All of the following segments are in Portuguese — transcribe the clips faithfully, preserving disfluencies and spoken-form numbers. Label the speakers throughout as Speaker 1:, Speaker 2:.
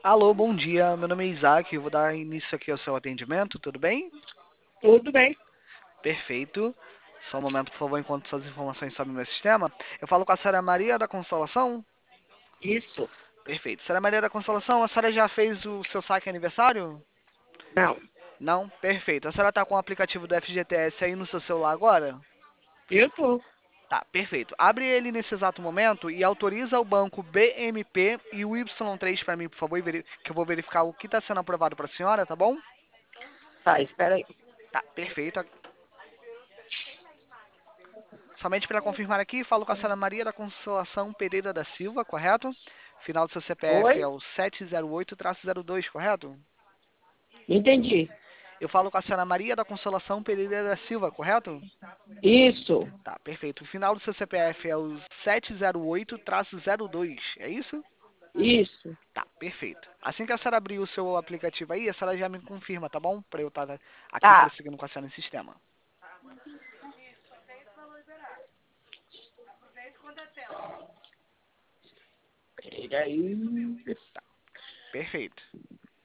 Speaker 1: Alô, bom dia. Meu nome é Isaac. Eu vou dar início aqui ao seu atendimento, tudo bem?
Speaker 2: Tudo bem.
Speaker 1: Perfeito. Só um momento, por favor, enquanto suas informações sobem no meu sistema. Eu falo com a senhora Maria da Consolação?
Speaker 2: Isso.
Speaker 1: Perfeito. Senhora Maria da Consolação, a senhora já fez o seu saque aniversário?
Speaker 2: Não.
Speaker 1: Não? Perfeito. A senhora está com o aplicativo do F G T S aí no seu celular agora?
Speaker 2: Eu tô.
Speaker 1: Tá, perfeito. Abre ele nesse exato momento e autoriza o banco B M P e o Y três para mim, por favor, e veri- que eu vou verificar o que está sendo aprovado para a senhora, tá bom?
Speaker 2: Tá, espera aí.
Speaker 1: Tá, perfeito. Somente para confirmar aqui, falo com a senhora Maria da Consolação Pereira da Silva, correto? Final do seu C P F é
Speaker 2: Oi?
Speaker 1: o sete zero oito zero dois, correto?
Speaker 2: Entendi.
Speaker 1: Eu falo com a senhora Maria da Consolação Pereira da Silva, correto?
Speaker 2: Isso.
Speaker 1: Tá, perfeito. O final do seu C P F é o sete zero oito zero dois, é isso?
Speaker 2: Isso.
Speaker 1: Tá, perfeito. Assim que a senhora abrir o seu aplicativo aí, a senhora já me confirma, tá bom? Para eu estar aqui
Speaker 2: Tá.
Speaker 1: prosseguindo com a senhora no sistema.
Speaker 2: Espera aí.
Speaker 1: Perfeito.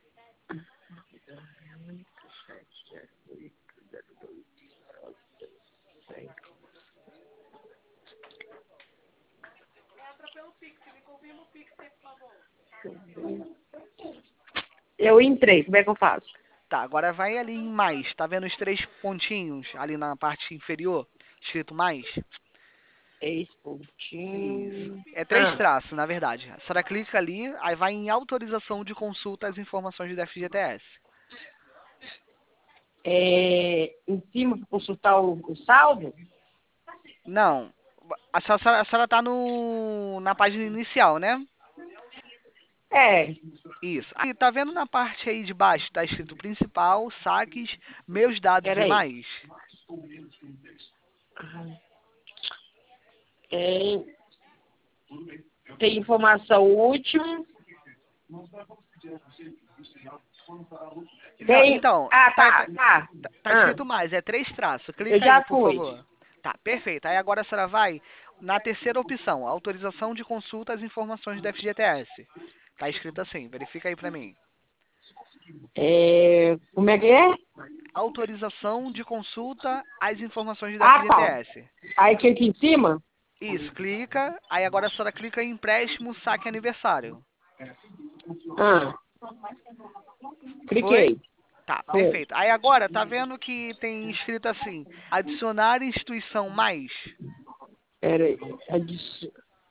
Speaker 2: Eu entrei. Como é que eu faço?
Speaker 1: Tá, agora vai ali em mais. Tá vendo os três pontinhos ali na parte inferior, escrito mais?
Speaker 2: Três
Speaker 1: Isso.
Speaker 2: pontinhos.
Speaker 1: É três
Speaker 2: Ah.
Speaker 1: traços, na verdade. A senhora clica ali, aí vai em autorização de consulta às informações do F G T S.
Speaker 2: É, em cima para consultar o, o saldo?
Speaker 1: Não, a senhora, a senhora tá no, na página inicial, né?
Speaker 2: É.
Speaker 1: Isso. Aí tá vendo na parte aí de baixo, tá escrito principal, saques, meus dados
Speaker 2: Espera
Speaker 1: e
Speaker 2: aí.
Speaker 1: mais?
Speaker 2: Tem, tem informação útil.
Speaker 1: Não,
Speaker 2: Tem.
Speaker 1: então,
Speaker 2: Ah,
Speaker 1: tá, tá,
Speaker 2: tá. Tá.
Speaker 1: tá tá
Speaker 2: Ah.
Speaker 1: escrito mais, é três traços.
Speaker 2: Eu
Speaker 1: Clica aí,
Speaker 2: já
Speaker 1: por
Speaker 2: fui.
Speaker 1: favor. Tá, perfeito. Aí agora a senhora vai na terceira opção, autorização de consulta às informações do F G T S. Tá escrito assim, verifica aí pra mim.
Speaker 2: É, como é que é?
Speaker 1: Autorização de consulta às informações do
Speaker 2: Ah, tá.
Speaker 1: F G T S.
Speaker 2: Aí clica em cima?
Speaker 1: Isso, clica. Aí agora a senhora clica em empréstimo saque aniversário.
Speaker 2: Ah,
Speaker 1: Foi?
Speaker 2: cliquei.
Speaker 1: Tá,
Speaker 2: Foi.
Speaker 1: perfeito. Aí agora, tá vendo que tem escrito assim, adicionar instituição mais?
Speaker 2: Pera aí. Adici-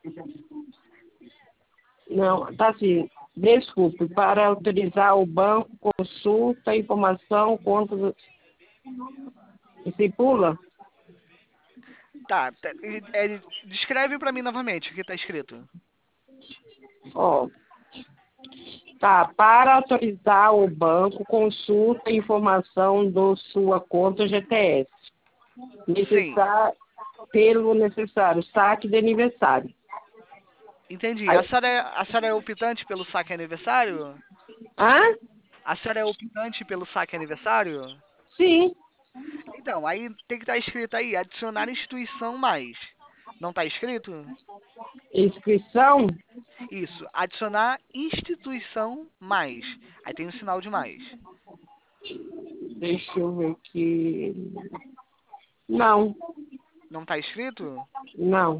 Speaker 2: Não, tá assim. Desculpe, para autorizar o banco, consulta, informação, conta. do- Você pula?
Speaker 1: Tá, tá, é, descreve pra mim novamente o que tá escrito.
Speaker 2: Ó. Tá, para autorizar o banco, consulta, informação da sua conta G T S.
Speaker 1: Sim,
Speaker 2: Necessário, pelo necessário, saque de aniversário.
Speaker 1: entendi. A
Speaker 2: Aí,
Speaker 1: senhora, é- a senhora é optante pelo saque aniversário?
Speaker 2: ah?
Speaker 1: A senhora é optante pelo saque aniversário?
Speaker 2: Sim.
Speaker 1: Então, aí tem que estar escrito aí, adicionar instituição mais. Não tá escrito?
Speaker 2: Inscrição?
Speaker 1: Isso, adicionar instituição mais. Aí tem o sinal de mais.
Speaker 2: Deixa eu ver aqui. Não,
Speaker 1: Não tá escrito?
Speaker 2: não.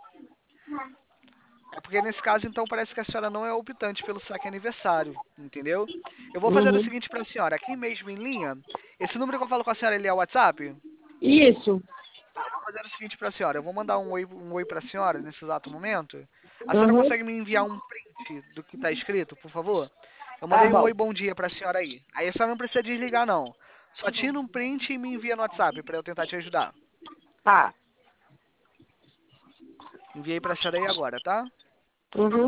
Speaker 1: É porque nesse caso, então, parece que a senhora não é optante pelo saque aniversário, entendeu? Eu vou fazer o
Speaker 2: Uhum.
Speaker 1: seguinte pra senhora, aqui mesmo em linha, esse número que eu falo com a senhora, ele é o WhatsApp?
Speaker 2: Isso.
Speaker 1: Tá, eu vou fazer o seguinte pra senhora, eu vou mandar um oi, um oi pra senhora nesse exato momento. A senhora
Speaker 2: Uhum.
Speaker 1: consegue me enviar um print do que tá escrito, por favor? Eu
Speaker 2: Tá
Speaker 1: mandei um
Speaker 2: bom.
Speaker 1: oi bom dia pra senhora aí. Aí a senhora não precisa desligar, não. Só tira um print e me envia no WhatsApp pra eu tentar te ajudar.
Speaker 2: Tá.
Speaker 1: Enviei pra senhora aí agora, tá?
Speaker 2: Uhum.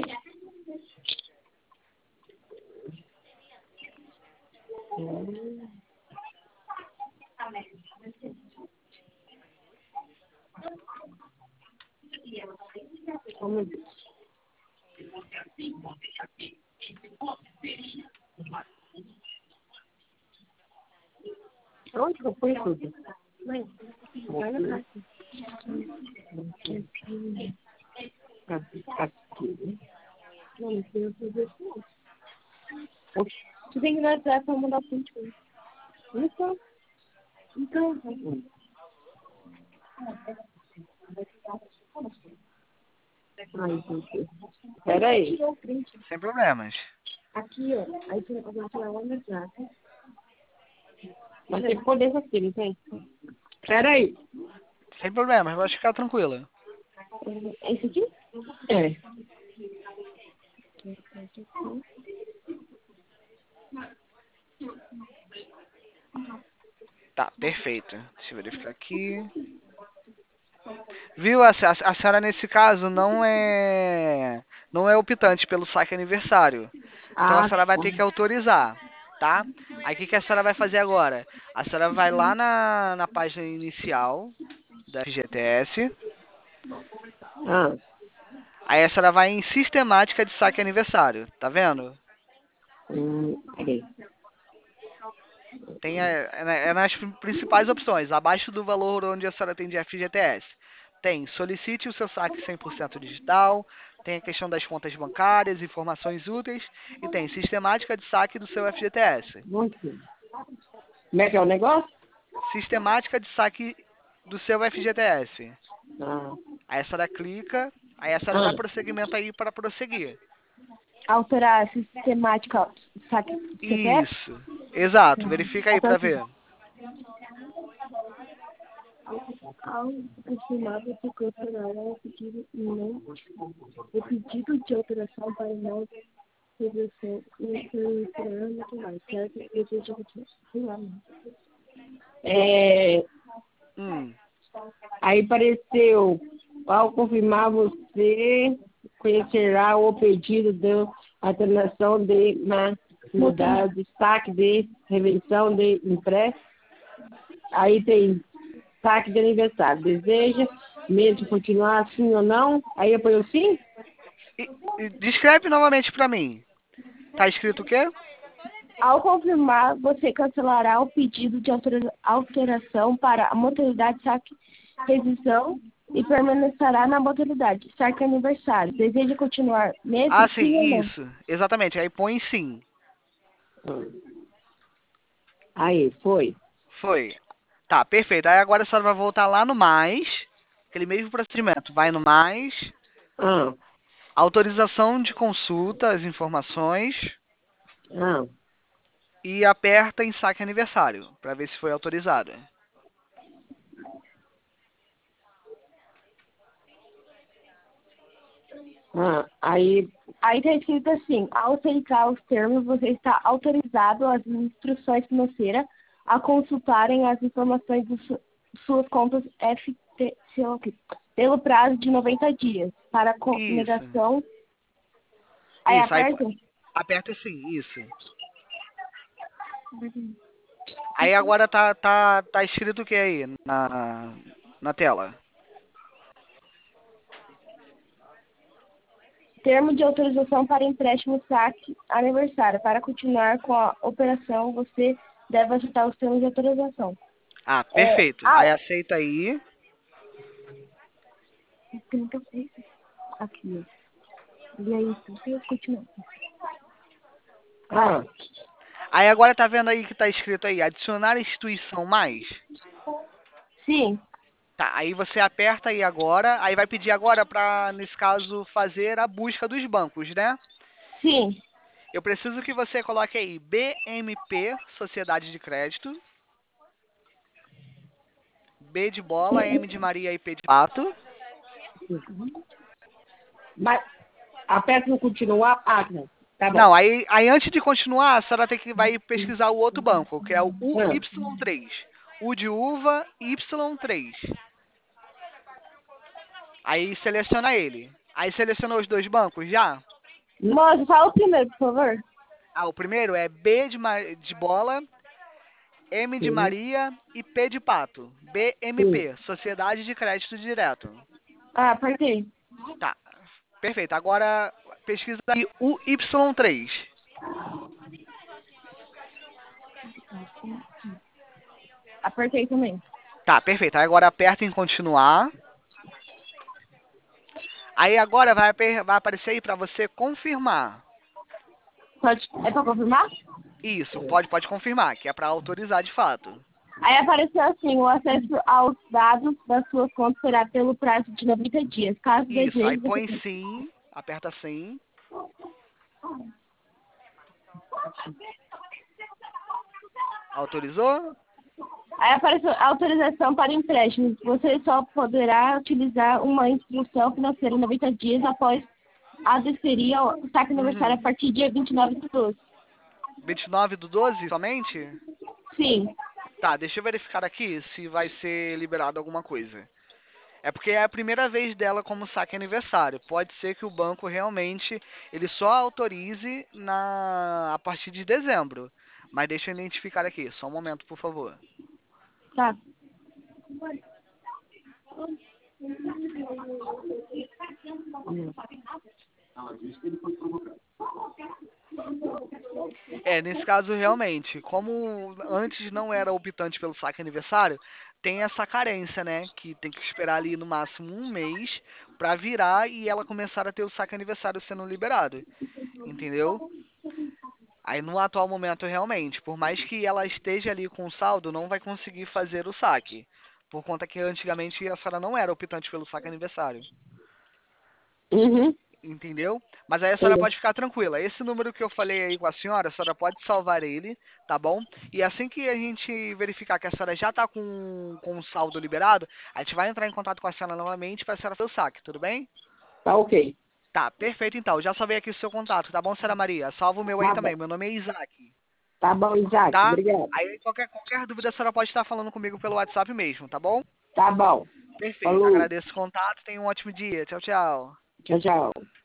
Speaker 2: Oh, meu Deus. Onde que eu fui tudo? Mãe, olha pra aqui. Aqui. Aqui. Não, não sei fazer isso. Você tem que ir no WhatsApp pra mandar o print. Então, então. Ai, gente. Peraí.
Speaker 1: Sem problemas.
Speaker 2: Aqui, ó. Aí você vai tirar lá no WhatsApp. Mas tem que poder aqui, não tem? Peraí.
Speaker 1: Sem problemas, pode ficar tranquila.
Speaker 2: É isso aqui? É.
Speaker 1: Tá, perfeito. Deixa eu verificar aqui. Viu? A, a, a senhora nesse caso não é não é optante pelo saque aniversário. Então a
Speaker 2: Ah,
Speaker 1: senhora vai
Speaker 2: tá.
Speaker 1: ter que autorizar, tá? Aí o que, que a senhora vai fazer agora? A senhora vai lá na, na página inicial da F G T S.
Speaker 2: Ah,
Speaker 1: Aí a senhora vai em sistemática de saque aniversário, tá vendo?
Speaker 2: hum, peraí.
Speaker 1: Tem a- é, na- é nas principais opções, abaixo do valor onde a senhora tem de F G T S. Tem solicite o seu saque cem por cento digital, tem a questão das contas bancárias, informações úteis e tem sistemática de saque do seu F G T S.
Speaker 2: Muito bem. Como é que é o negócio?
Speaker 1: Sistemática de saque do seu F G T S.
Speaker 2: Ah,
Speaker 1: Aí a senhora clica, aí a senhora dá
Speaker 2: ah.
Speaker 1: prosseguimento aí para prosseguir.
Speaker 3: Alterar a sistemática, saque C P F?
Speaker 1: Isso, exato, verifica aí para ver.
Speaker 3: Ao confirmar, você confirmará o pedido e não o pedido de alteração para não reversão e será muito mais, certo? Eu desejo continuar.
Speaker 2: É,
Speaker 1: Hum,
Speaker 2: aí apareceu, ao confirmar você conhecerá o pedido de alteração de na mudar de saque de revenção de impresso. Aí tem saque de aniversário. Deseja mesmo continuar assim ou não? Aí apoiou sim?
Speaker 1: e, e descreve novamente para mim. Tá escrito o quê?
Speaker 3: Ao confirmar, você cancelará o pedido de altera- alteração para a modalidade saque revisão e permanecerá na modalidade saque aniversário. Deseja continuar
Speaker 1: Ah,
Speaker 3: mesmo?
Speaker 1: sim,
Speaker 3: Sim ou não?
Speaker 1: isso. Exatamente. Aí põe sim.
Speaker 2: Aí, foi.
Speaker 1: Foi. Tá, perfeito. Aí agora a senhora vai voltar lá no mais. Aquele mesmo procedimento. Vai no mais.
Speaker 2: Ah,
Speaker 1: Autorização de consulta, as informações.
Speaker 2: ah.
Speaker 1: E aperta em saque aniversário. Pra ver se foi autorizado.
Speaker 2: Ah, aí,
Speaker 3: Aí está escrito assim, ao aceitar os termos, você está autorizado as instruções financeiras a consultarem as informações de su- suas contas F T C pelo prazo de noventa dias para
Speaker 1: Isso.
Speaker 3: consideração. Aí
Speaker 1: Isso. Aí
Speaker 3: aperta.
Speaker 1: aperta sim, isso. Aí agora tá, tá, tá escrito o que aí na, na tela?
Speaker 3: Termo de autorização para empréstimo saque aniversário. Para continuar com a operação, você deve aceitar os termos de autorização.
Speaker 1: Ah,
Speaker 3: É,
Speaker 1: perfeito.
Speaker 3: ah,
Speaker 1: Aí aceita aí.
Speaker 3: tem muita coisa aqui. E aí, você continua.
Speaker 2: ah,
Speaker 1: Aí agora tá vendo aí que tá escrito aí, adicionar instituição mais?
Speaker 3: Sim,
Speaker 1: Tá, aí você aperta aí agora, aí vai pedir agora pra, nesse caso, fazer a busca dos bancos, né?
Speaker 3: sim.
Speaker 1: Eu preciso que você coloque aí B M P, Sociedade de Crédito, B de bola, M de Maria e P de pato.
Speaker 2: mas aperta no continuar. Ah, não. Tá bom.
Speaker 1: Não, aí, aí antes de continuar, a senhora tem que vai pesquisar o outro banco, que é o U
Speaker 2: Ah,
Speaker 1: Y três. U de uva, Y três. Aí seleciona ele. Aí selecionou os dois bancos já?
Speaker 3: Moço, fala o primeiro, por favor.
Speaker 1: Ah, o primeiro é B de, ma- de bola, M de
Speaker 2: sim,
Speaker 1: Maria e P de pato.
Speaker 2: sim.
Speaker 1: B M P, Sociedade de Crédito Direto.
Speaker 3: Ah, apertei.
Speaker 1: Tá, perfeito. Agora pesquisa aí o Y três.
Speaker 3: Apertei também.
Speaker 1: Tá, perfeito. Aí agora aperta em continuar. Aí agora vai, aper- vai aparecer aí para você confirmar.
Speaker 3: Pode, é para confirmar?
Speaker 1: Isso, pode, pode confirmar, que é para autorizar de fato.
Speaker 3: Aí apareceu assim, o acesso aos dados da sua conta será pelo prazo de noventa dias. Caso
Speaker 1: Isso, aí
Speaker 3: deseje,
Speaker 1: põe
Speaker 3: você...
Speaker 1: sim, aperta sim. Autorizou?
Speaker 3: Aí apareceu autorização para empréstimo. Você só poderá utilizar uma instrução financeira em noventa dias após aderir ao saque aniversário a
Speaker 1: Uhum.
Speaker 3: partir do dia vinte e nove do doze.
Speaker 1: vinte e nove do doze somente?
Speaker 3: Sim.
Speaker 1: Tá, deixa eu verificar aqui se vai ser liberado alguma coisa. É porque é a primeira vez dela como saque aniversário. Pode ser que o banco realmente ele só autorize na a partir de dezembro. Mas deixa eu identificar aqui, só um momento, por favor.
Speaker 3: Tá.
Speaker 1: É, nesse caso realmente, como antes não era optante pelo saque aniversário, tem essa carência, né? Que tem que esperar ali no máximo um mês pra virar e ela começar a ter o saque aniversário sendo liberado, entendeu? Aí no atual momento realmente, por mais que ela esteja ali com saldo, não vai conseguir fazer o saque. Por conta que antigamente a senhora não era optante pelo saque aniversário.
Speaker 2: Uhum.
Speaker 1: Entendeu? Mas aí a senhora
Speaker 2: Entendeu?
Speaker 1: pode ficar tranquila. Esse número que eu falei aí com a senhora, a senhora pode salvar ele, tá bom? E assim que a gente verificar que a senhora já tá com, com o saldo liberado, a gente vai entrar em contato com a senhora novamente para a senhora fazer o saque, tudo bem?
Speaker 2: Tá ok.
Speaker 1: Tá, perfeito então. Já salvei aqui o seu contato, tá bom, senhora Maria? Salva o meu aí
Speaker 2: Tá
Speaker 1: também.
Speaker 2: bom.
Speaker 1: Meu nome é Isaac,
Speaker 2: Tá bom, Isaac.
Speaker 1: tá?
Speaker 2: Obrigado.
Speaker 1: Aí qualquer, qualquer dúvida a senhora pode estar falando comigo pelo WhatsApp mesmo, tá bom?
Speaker 2: Tá bom.
Speaker 1: Perfeito.
Speaker 2: Falou.
Speaker 1: Agradeço o contato. Tenha um ótimo dia. Tchau, tchau.
Speaker 2: Tchau, tchau.